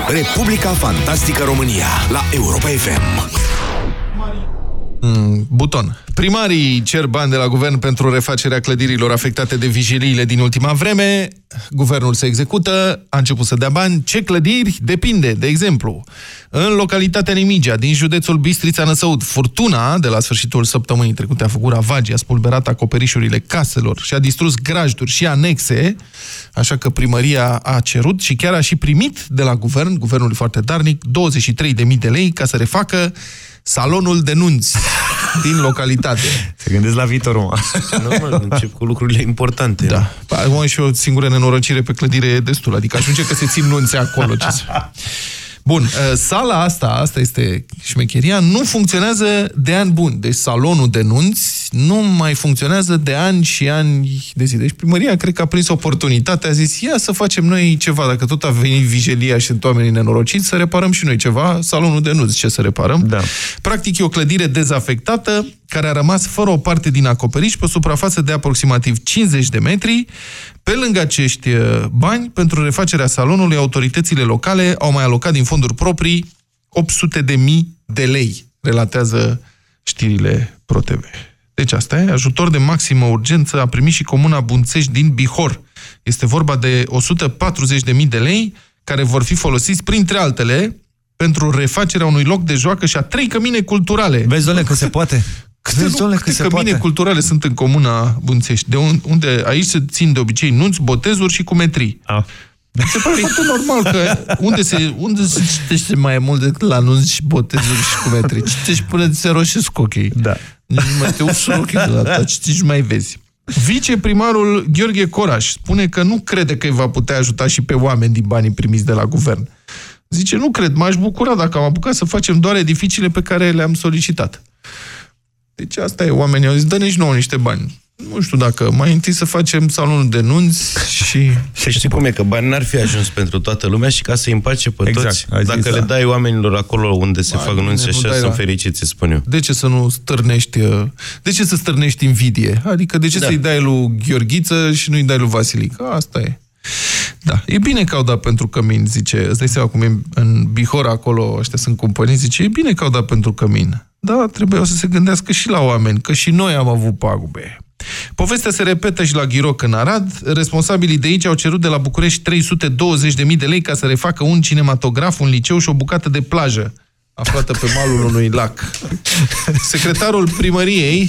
Republica Fantastică România la Europa FM. Buton. Primarii cer bani de la guvern pentru refacerea clădirilor afectate de vigiliile din ultima vreme. Guvernul se execută, a început să dea bani. Ce clădiri? Depinde. De exemplu, în localitatea Nimigea, din județul Bistrița-Năsăud, furtuna de la sfârșitul săptămânii trecute a făcut ravagii, a spulberat acoperișurile caselor și a distrus grajduri și anexe, așa că primăria a cerut și chiar a și primit de la guvern, guvernul e foarte darnic, 23.000 de lei ca să refacă salonul de nunți din localitate. Se gândesc la viitor, mă. Normal, încep cu lucrurile importante. Da. Am și o singură nenorocire pe clădire e destul. Adică ajunge că se țin nunți acolo. Bun, sala asta este șmecheria, nu funcționează de ani buni. Deci salonul de nunți nu mai funcționează de ani și ani de zi. Deci primăria cred că a prins oportunitatea, a zis, ia să facem noi ceva, dacă tot a venit vigilia și sunt oamenii nenorociți, să reparăm și noi ceva, salonul de nunți, ce să reparăm? Da. Practic e o clădire dezafectată, care a rămas fără o parte din acoperiș pe o suprafață de aproximativ 50 de metri. Pe lângă acești bani, pentru refacerea salonului, autoritățile locale au mai alocat din fonduri proprii 800.000 de lei, relatează știrile ProTV. Deci asta e, ajutor de maximă urgență a primit și comuna Bunțești din Bihor. Este vorba de 140.000 de lei care vor fi folosiți, printre altele, pentru refacerea unui loc de joacă și a 3 cămine culturale. Vezi, doamne, că se poate. Câte cămine culturale sunt în comuna Bunțești, unde aici se țin de obicei nunți, botezuri și cumetrii. Mi se pare foarte normal că unde se citește mai mult decât la nunți și botezuri și cumetrii. Citești până ți se roșesc ochii. Da. Nici nu mai te ușor ochii de la ta, citești și mai vezi. Viceprimarul Gheorghe Coraș spune că nu crede că îi va putea ajuta și pe oameni din banii primiți de la guvern. Zice, nu cred, m-aș bucura dacă am apucat să facem doar edificiile pe care le-am solicitat. Deci asta e, oamenii au zis, dă-ne și nouă niște bani. Nu știu dacă mai întâi să facem salonul de nunți și... Și știi cum e, că bani n-ar fi ajuns pentru toată lumea și ca să îi împace pe toți. Dacă le dai oamenilor acolo unde se fac nunți și așa, sunt fericiți, spun eu. De ce să nu stârnești... De ce să stârnești invidie? Adică de ce să-i dai lui Gheorghiță și nu-i dai lui Vasilică? Asta e. Da, e bine că au dat pentru cămin, zice. Îți dai seama cum e în Bihor, acolo, ăștia sunt companii, zice, e bine că au dat pentru cămin. Da, trebuia să se gândească și la oameni, că și noi am avut pagube. Povestea se repetă și la Ghiroc în Arad. Responsabilii de aici au cerut de la București 320.000 de lei ca să refacă un cinematograf, un liceu și o bucată de plajă aflată pe malul unui lac. Secretarul primăriei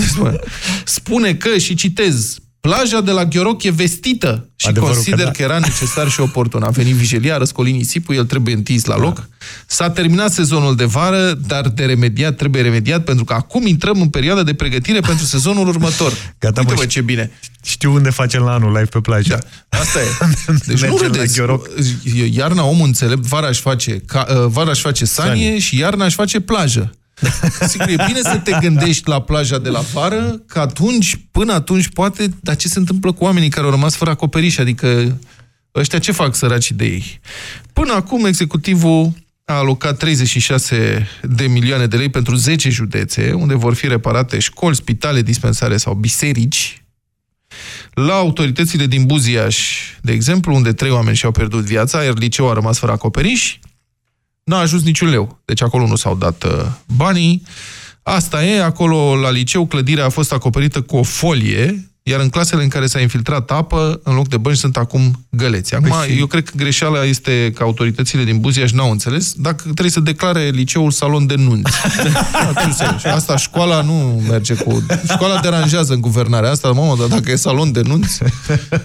spune că, și citez, plaja de la Ghioroc e vestită și consider că era necesar și oportun. A venit vigilia, a răscolit nisipul, el trebuie întins la loc. S-a terminat sezonul de vară, dar trebuie remediat, pentru că acum intrăm în perioada de pregătire pentru sezonul următor. Gata, uite-vă ce bine. Știu unde facem la anul live pe plajă. Da, asta e. Deci nu râdeți. Iarna omul înțelept, vara își face sanie și iarna își face plajă. Sigur, e bine să te gândești la plaja de la vară, că atunci, până atunci, poate, dar ce se întâmplă cu oamenii care au rămas fără acoperiș? Adică ăștia ce fac săracii de ei? Până acum, executivul a alocat 36 de milioane de lei pentru 10 județe, unde vor fi reparate școli, spitale, dispensare sau biserici. La autoritățile din Buziaș, de exemplu, unde 3 oameni și-au pierdut viața, iar liceul a rămas fără acoperiș, n-a ajuns niciun leu. Deci acolo nu s-au dat banii. Asta e, acolo la liceu clădirea a fost acoperită cu o folie, iar în clasele în care s-a infiltrat apă, în loc de bănci sunt acum găleți. Acum, eu cred că greșeala este că autoritățile din Buziaș n-au înțeles dacă trebuie să declare liceul salon de nunți. Asta, școala nu merge cu... Școala deranjează în guvernarea asta, mamă, dar dacă e salon de nunți,